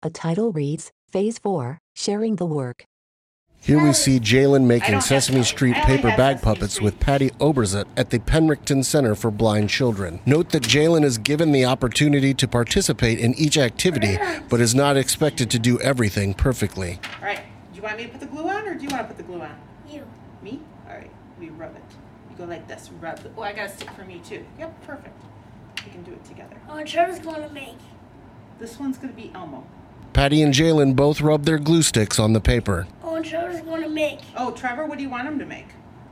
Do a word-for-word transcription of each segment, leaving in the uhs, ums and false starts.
The title reads, Phase four, Sharing the Work. Here we see Jalen making Sesame have- Street I only paper have bag Sesame puppets Street. with Patty Oberzet at the Penricton Center for Blind Children. Note that Jalen is given the opportunity to participate in each activity, but is not expected to do everything perfectly. All right. Do you want me to put the glue on, or do you want to put the glue on? You. Me? All right. We rub it. You go like this. Rub it. Oh, I got a stick for me too. Yep. Perfect. We can do it together. Oh, Trevor's going to make. This one's gonna be Elmo. Patty and Jalen both rub their glue sticks on the paper. Oh, Trevor's going to make. Oh, Trevor, what do you want him to make?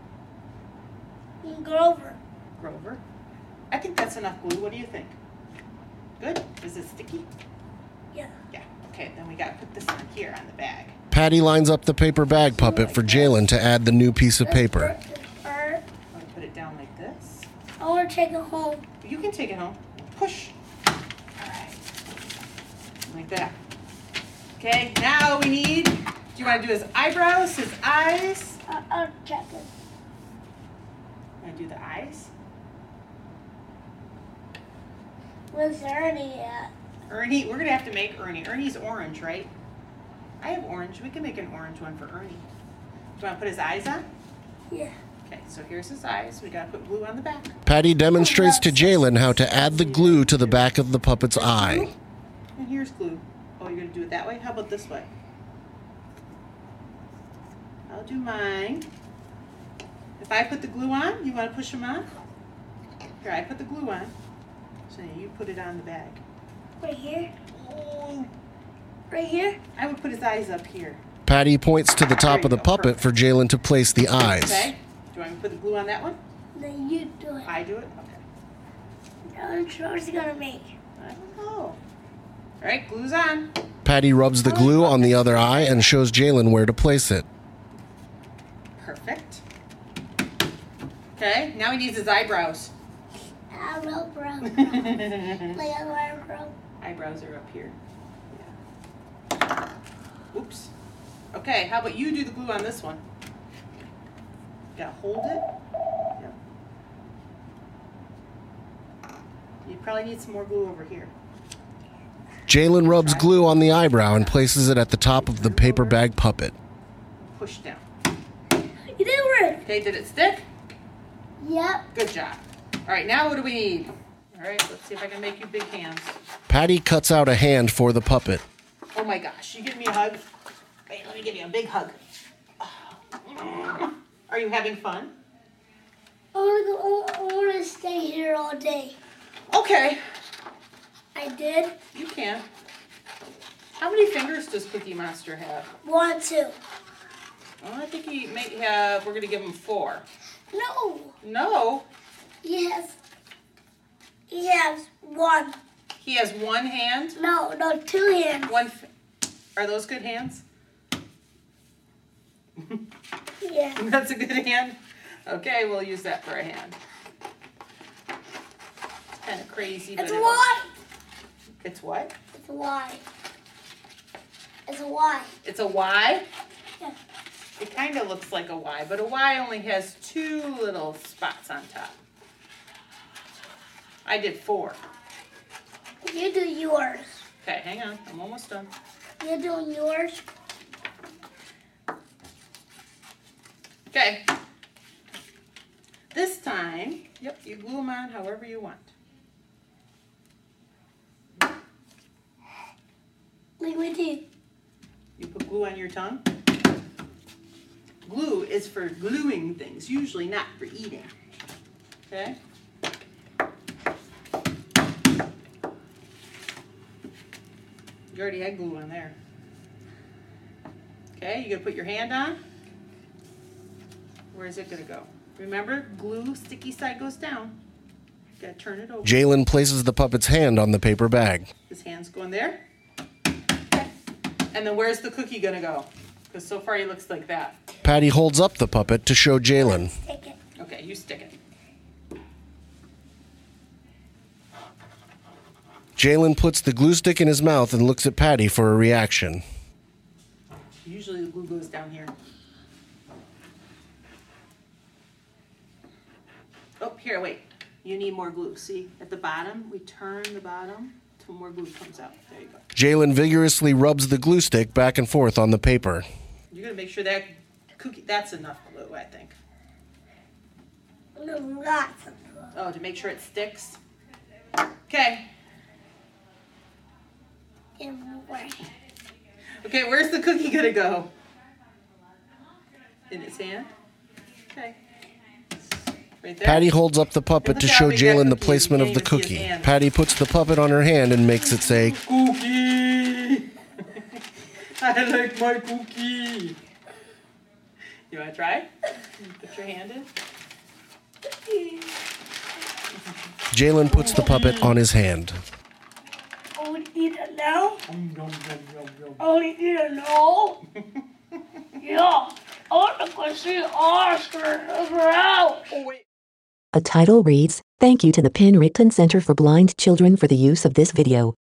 Grover. Grover. I think that's enough glue. What do you think? Good. Is it sticky? Yeah. Yeah. Okay. Then we gotta put this on here on the bag. Patty lines up the paper bag puppet for Jalen to add the new piece of paper. Or, I'm gonna put it down like this. I want to take it home. You can take it home. Push. All right. Like that. Okay, now we need, do you want to do his eyebrows, his eyes? I, I'll check it. Want to do the eyes? Where's Ernie at? Ernie, we're going to have to make Ernie. Ernie's orange, right? I have orange. We can make an orange one for Ernie. Do you want to put his eyes on? Yeah. Okay, so here's his eyes. We got to put glue on the back. Patty demonstrates to Jalen how to add the glue to the back of the puppet's eye. And here's glue. Oh, you're going to do it that way? How about this way? I'll do mine. If I put the glue on, you want to push them on? Here, I put the glue on. So you put it on the bag. Right here? Oh, Right here? I would put his eyes up here. Patty points to the top There of the you go, puppet for Jalen to place the eyes. Okay. Do you want me to put the glue on that one? Then you do it. I do it? Okay. Now Trevor's going to make. I don't know. All right, glue's on. Patty rubs the glue on the other eye and shows Jalen where to place it. Perfect. Okay, now he needs his eyebrows. Eyebrow, brow, brow. Like a eyebrow. Eyebrows are up here. Yeah. Oops. Okay, how about you do the glue on this one? You gotta hold it. Yep. You probably need some more glue over here. Jalen rubs glue on the eyebrow and places it at the top of the paper bag puppet. Push down. You did it. Okay, did it stick? Yep. Good job. All right, now what do we need? All right, let's see if I can make you big hands. Patty cuts out a hand for the puppet. Oh my gosh, you give me a hug? Wait, let me give you a big hug. Are you having fun? I want to go. I want to stay here all day. Okay, I did. you can. How many fingers does Cookie Monster have? One, two. Well, I think he may have, we're gonna give him four. No. No, He has. He has one. he has one hand, No, no, two hands. one, f- are those good hands? Yeah. That's a good hand? Okay, we'll use that for a hand. It's kind of crazy, but It's a it- Y. It's what? It's a Y. It's a Y. It's a Y? Yeah. It kind of looks like a Y, but a Y only has two little spots on top. I did four. You do yours. Okay, hang on. I'm almost done. You're doing yours. Okay. This time, yep, you glue them on however you want. Like my teeth. You put glue on your tongue. Glue is for gluing things, usually not for eating. Okay? You already had glue on there. Okay, you gonna put your hand on? Where is it gonna go? Remember, glue, sticky side goes down. You gotta turn it over. Jalen places the puppet's hand on the paper bag. His hand's going there. Okay. And then where's the cookie gonna go? Because so far he looks like that. Patty holds up the puppet to show Jalen. Take it. Okay, you stick it. Jalen puts the glue stick in his mouth and looks at Patty for a reaction. Usually the glue goes down here. Oh, here, wait. You need more glue. See, at the bottom, we turn the bottom Until more glue comes out. There you go. Jalen vigorously rubs the glue stick back and forth on the paper. You're gonna make sure that cookie, that's enough glue, I think. No, lots of glue. Oh, to make sure it sticks. Okay. Everywhere. Okay, where's the cookie gonna go? In his hand? Okay. Right there. Patty holds up the puppet Look to how show big that Jalen the cookie is. placement You of the can't even see his cookie. hand. Patty puts the puppet on her hand and makes it say, Cookie! I like my cookie. You wanna try? Put your hand in. Jalen puts the puppet on his hand. I would eat it now. I would eat it now. Yeah. I want to go see Oscar. Over out. Oh, wait. A title reads, "Thank you to the Penricton Center for Blind Children for the use of this video.